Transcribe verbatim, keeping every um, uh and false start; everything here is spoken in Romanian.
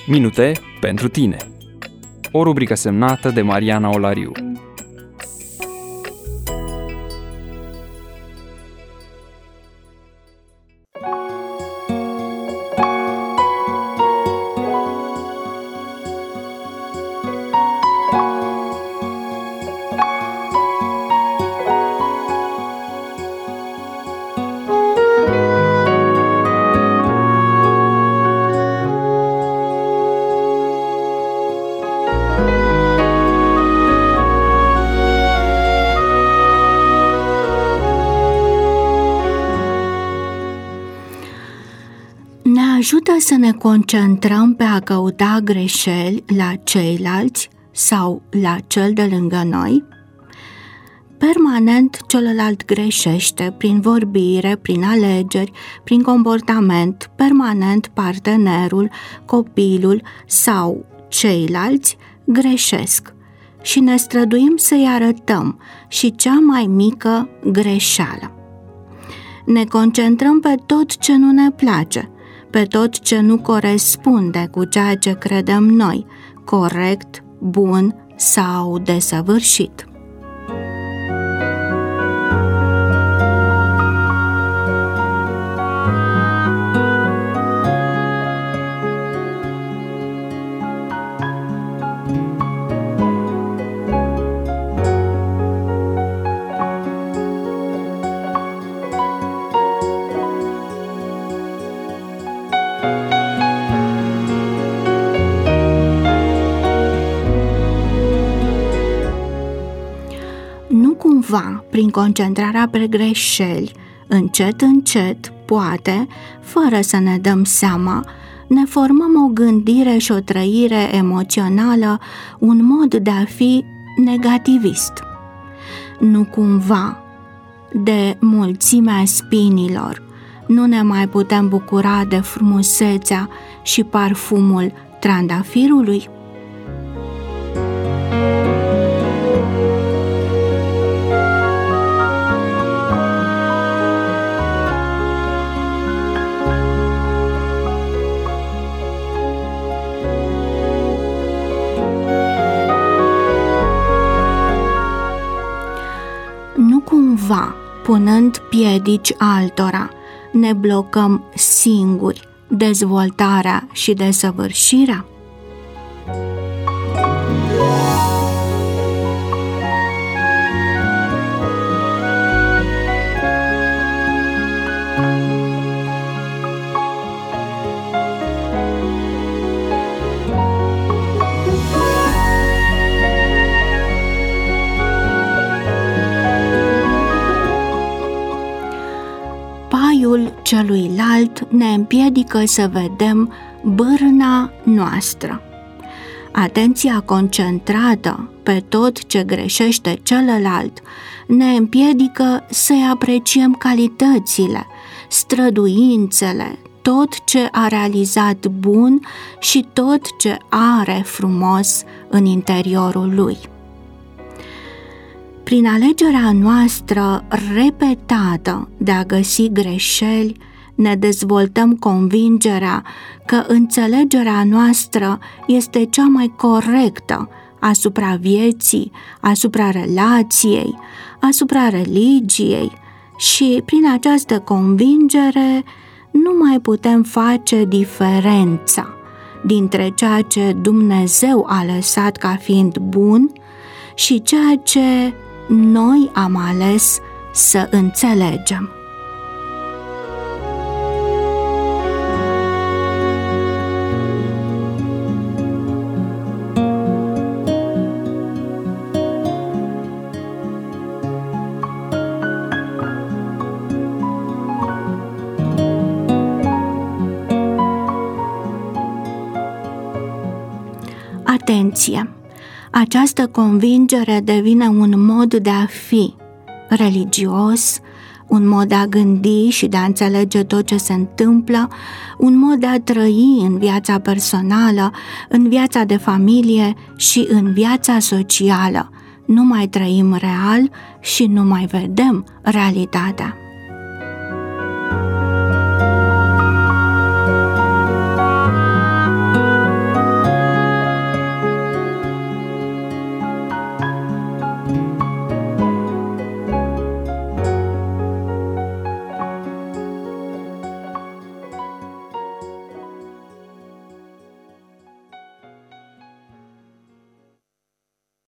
Minute pentru tine. O rubrică semnată de Mariana Olariu. Ne ajută să ne concentrăm pe a căuta greșeli la ceilalți sau la cel de lângă noi? Permanent celălalt greșește prin vorbire, prin alegeri, prin comportament, permanent partenerul, copilul sau ceilalți greșesc și ne străduim să-i arătăm și cea mai mică greșeală. Ne concentrăm pe tot ce nu ne place, pe tot ce nu corespunde cu ceea ce credem noi, corect, bun sau desăvârșit. Nu cumva, prin concentrarea pe greșeli, încet, încet, poate, fără să ne dăm seama, ne formăm o gândire și o trăire emoțională, un mod de a fi negativist. Nu cumva, de mulțimea spinilor, nu ne mai putem bucura de frumusețea și parfumul trandafirului? Nu cumva, punând piedici altora, ne blocăm singuri dezvoltarea și desăvârșirea? Paiul celuilalt ne împiedică să vedem bârna noastră. Atenția concentrată pe tot ce greșește celălalt ne împiedică să-i apreciem calitățile, străduințele, tot ce a realizat bun și tot ce are frumos în interiorul lui. Prin alegerea noastră repetată de a găsi greșeli, ne dezvoltăm convingerea că înțelegerea noastră este cea mai corectă asupra vieții, asupra relației, asupra religiei și prin această convingere nu mai putem face diferența dintre ceea ce Dumnezeu a lăsat ca fiind bun și ceea ce noi am ales să înțelegem. Atenție! Această convingere devine un mod de a fi religios, un mod de a gândi și de a înțelege tot ce se întâmplă, un mod de a trăi în viața personală, în viața de familie și în viața socială. Nu mai trăim real și nu mai vedem realitatea.